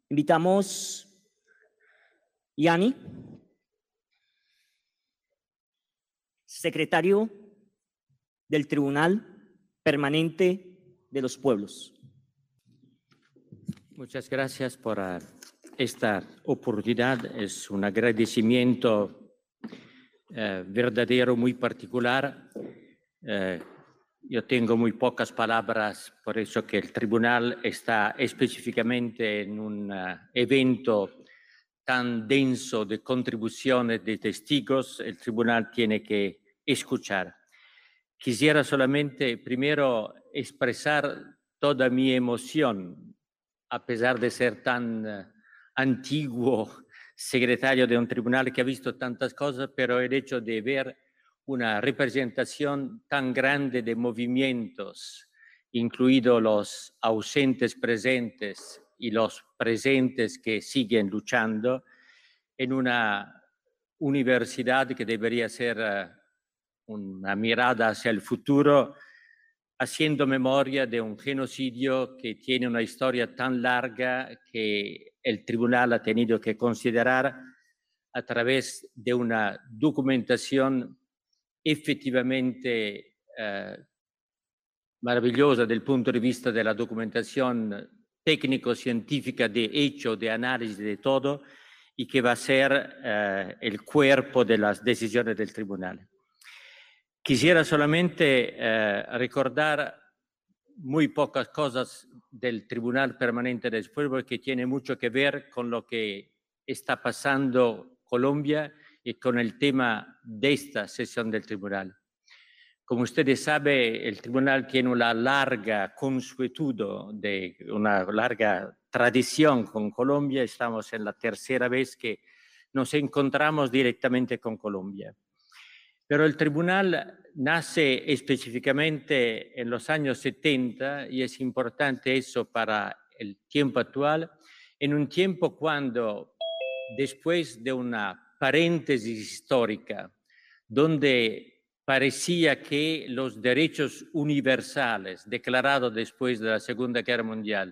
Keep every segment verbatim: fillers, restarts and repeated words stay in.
Invitamos Yanni, secretario del Tribunal Permanente de los Pueblos. Muchas gracias por uh, esta oportunidad. Es un agradecimiento uh, verdadero, muy particular. Uh, yo tengo muy pocas palabras, por eso que el tribunal está específicamente en un uh, evento tan denso de contribuciones de testigos. El tribunal tiene que escuchar. Quisiera solamente primero expresar toda mi emoción, a pesar de ser tan uh, antiguo secretario de un tribunal que ha visto tantas cosas, pero el hecho de ver una representación tan grande de movimientos, incluidos los ausentes presentes y los presentes que siguen luchando, en una universidad que debería ser uh, una mirada hacia el futuro, haciendo memoria de un genocidio que tiene una historia tan larga que el tribunal ha tenido que considerar a través de una documentación efectivamente eh, maravillosa del punto de vista de la documentación técnico-científica de hecho, de análisis de todo, y que va a ser eh, el cuerpo de las decisiones del tribunal. Quisiera solamente eh, recordar muy pocas cosas del Tribunal Permanente del Pueblo que tiene mucho que ver con lo que está pasando Colombia y con el tema de esta sesión del tribunal. Como ustedes saben, el tribunal tiene una larga consuetudo, de una larga tradición con Colombia. Estamos en la tercera vez que nos encontramos directamente con Colombia. Pero el tribunal nace específicamente en los años setenta y es importante eso para el tiempo actual, en un tiempo cuando, después de una paréntesis histórica, donde parecía que los derechos universales declarados después de la Segunda Guerra Mundial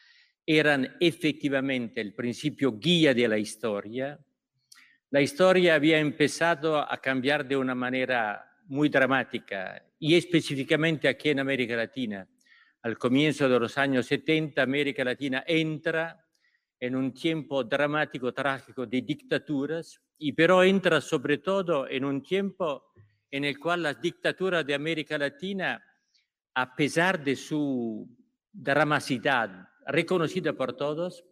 eran efectivamente el principio guía de la historia, la historia había empezado a cambiar de una manera muy dramática y específicamente aquí en América Latina. Al comienzo de los años setenta, América Latina entra en un tiempo dramático, trágico de dictaduras, y pero entra sobre todo en un tiempo en el cual las dictaduras de América Latina, a pesar de su dramaticidad reconocida por todos,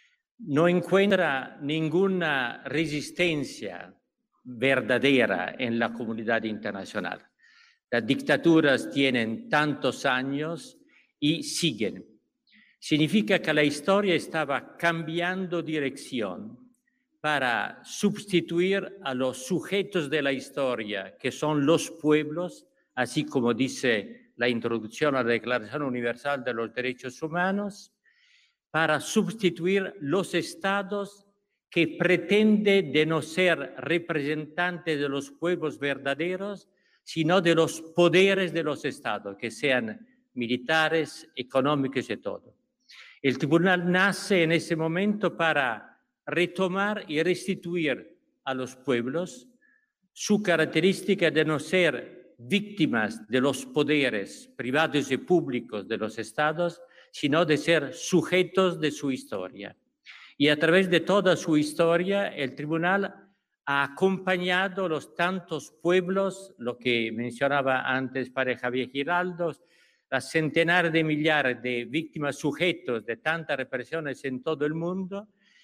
no encuentra ninguna resistencia verdadera en la comunidad internacional. Las dictaduras tienen tantos años y siguen. Significa que la historia estaba cambiando dirección para sustituir a los sujetos de la historia, que son los pueblos, así como dice la introducción a la Declaración Universal de los Derechos Humanos, para sustituir los estados que pretenden de no ser representantes de los pueblos verdaderos, sino de los poderes de los estados, que sean militares, económicos y todo. El tribunal nace en ese momento para retomar y restituir a los pueblos su característica de no ser víctimas de los poderes privados y públicos de los estados, sino de ser sujetos de su historia. Y a través de toda su historia, el tribunal ha acompañado los tantos pueblos, lo que mencionaba antes para Javier Giraldo, las centenares de millares de víctimas sujetos de tantas represiones en todo el mundo,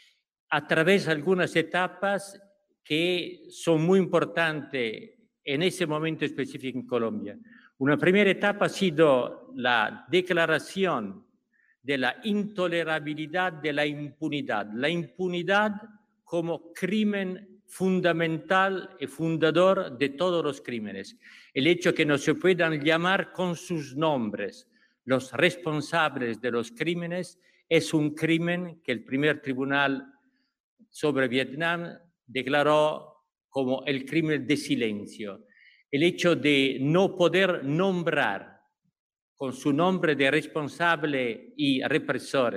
a través de algunas etapas que son muy importantes en ese momento específico en Colombia. Una primera etapa ha sido la declaración de la intolerabilidad de la impunidad, la impunidad como crimen fundamental y fundador de todos los crímenes. El hecho que no se puedan llamar con sus nombres los responsables de los crímenes es un crimen que el primer tribunal sobre Vietnam declaró como el crimen de silencio. El hecho de no poder nombrar con su nombre de responsable y represores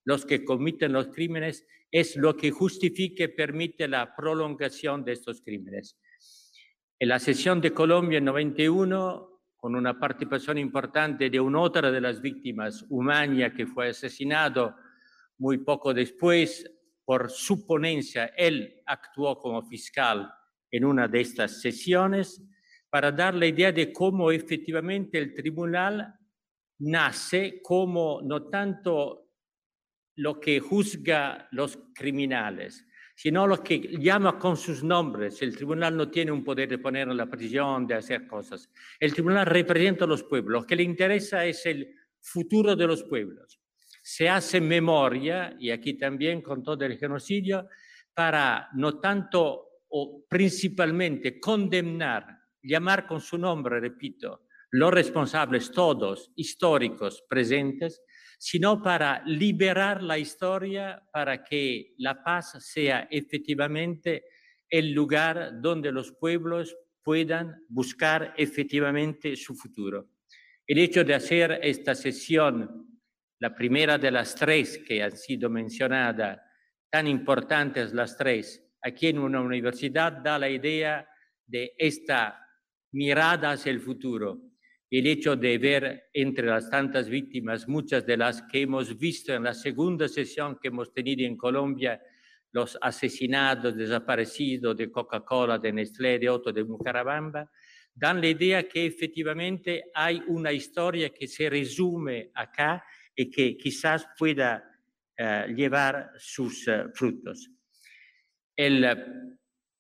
los que cometen los crímenes, es lo que justifica y permite la prolongación de estos crímenes. En la sesión de Colombia en noventa y uno, con una participación importante de una otra de las víctimas, Umaña, que fue asesinado muy poco después, por su ponencia, él actuó como fiscal en una de estas sesiones para dar la idea de cómo efectivamente el tribunal nace como no tanto lo que juzga los criminales, sino lo que llama con sus nombres. El tribunal no tiene un poder de poner en la prisión, de hacer cosas. El tribunal representa a los pueblos. Lo que le interesa es el futuro de los pueblos. Se hace memoria, y aquí también con todo el genocidio, para no tanto o principalmente condenar, llamar con su nombre, repito, los responsables todos históricos presentes, sino para liberar la historia para que la paz sea efectivamente el lugar donde los pueblos puedan buscar efectivamente su futuro. El hecho de hacer esta sesión, la primera de las tres que han sido mencionadas, tan importantes las tres, aquí en una universidad, da la idea de esta mirada hacia el futuro. El hecho de ver entre las tantas víctimas, muchas de las que hemos visto en la segunda sesión que hemos tenido en Colombia, los asesinados, desaparecidos de Coca-Cola, de Nestlé, de Otto, de Bucaramanga, dan la idea que efectivamente hay una historia que se resume acá y que quizás pueda uh, llevar sus uh, frutos. El, uh,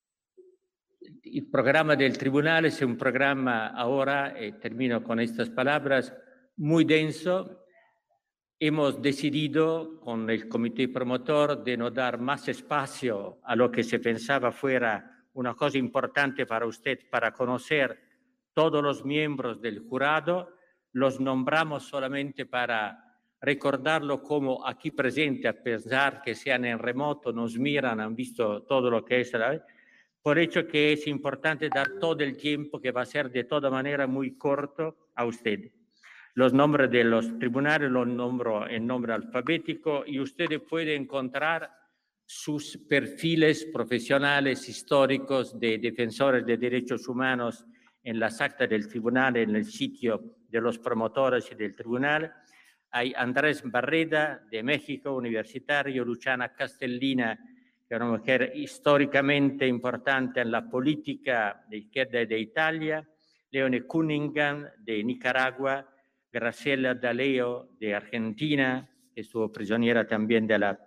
el programa del tribunal es un programa ahora, y termino con estas palabras, muy denso. Hemos decidido con el comité promotor de no dar más espacio a lo que se pensaba fuera una cosa importante para usted, para conocer todos los miembros del jurado. Los nombramos solamente para recordarlo como aquí presente, a pesar que sean en remoto, nos miran, han visto todo lo que es. Por hecho que es importante dar todo el tiempo, que va a ser de toda manera muy corto, a usted. Los nombres de los tribunales los nombro en nombre alfabético y ustedes pueden encontrar sus perfiles profesionales, históricos de defensores de derechos humanos en las actas del tribunal, en el sitio de los promotores y del tribunal. Hay Andrés Barreda, de México, universitario, Luciana Castellina, que es una mujer históricamente importante en la política de izquierda de Italia, Leone Cunningham, de Nicaragua, Graciela D'Aleo, de Argentina, que estuvo prisionera también de la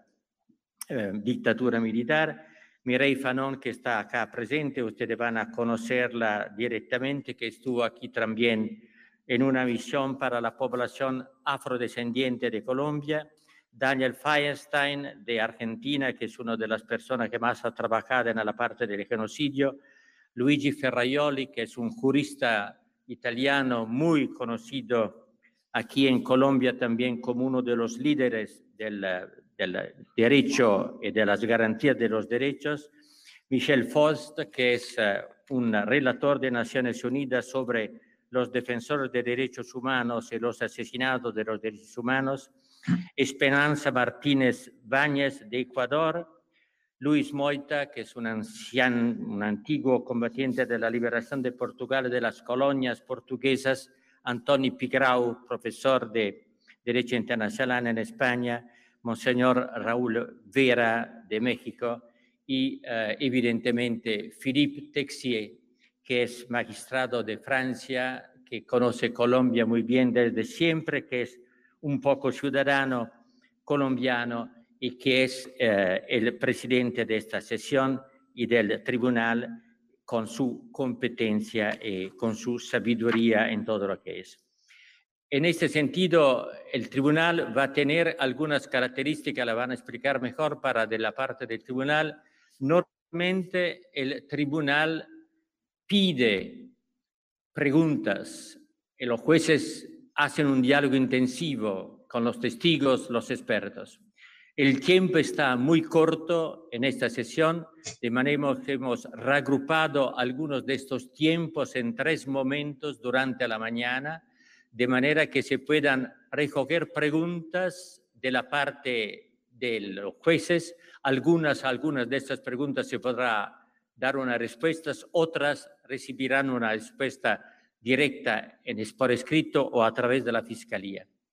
eh, dictadura militar, Mireille Fanon, que está acá presente, ustedes van a conocerla directamente, que estuvo aquí también en una misión para la población afrodescendiente de Colombia, Daniel Feinstein, de Argentina, que es una de las personas que más ha trabajado en la parte del genocidio, Luigi Ferraioli, que es un jurista italiano muy conocido aquí en Colombia también como uno de los líderes del, del derecho y de las garantías de los derechos, Michel Faust, que es uh, un relator de Naciones Unidas sobre los defensores de derechos humanos y los asesinados de los derechos humanos, Esperanza Martínez Báñez, de Ecuador, Luis Moita, que es un anciano, un antiguo combatiente de la liberación de Portugal y de las colonias portuguesas, Antoni Pigrau, profesor de Derecho Internacional en España, Monseñor Raúl Vera, de México, y uh, evidentemente Philippe Texier, que es magistrado de Francia, que conoce Colombia muy bien desde siempre, que es un poco ciudadano colombiano y que es eh, el presidente de esta sesión y del tribunal con su competencia y con su sabiduría en todo lo que es. En este sentido, el tribunal va a tener algunas características, la van a explicar mejor para de la parte del tribunal. Normalmente el tribunal pide preguntas y los jueces hacen un diálogo intensivo con los testigos, los expertos. El tiempo está muy corto en esta sesión, de manera que hemos reagrupado algunos de estos tiempos en tres momentos durante la mañana, de manera que se puedan recoger preguntas de la parte de los jueces. Algunas, algunas de estas preguntas se podrá dar una respuesta, otras recibirán una respuesta directa en por escrito o a través de la Fiscalía.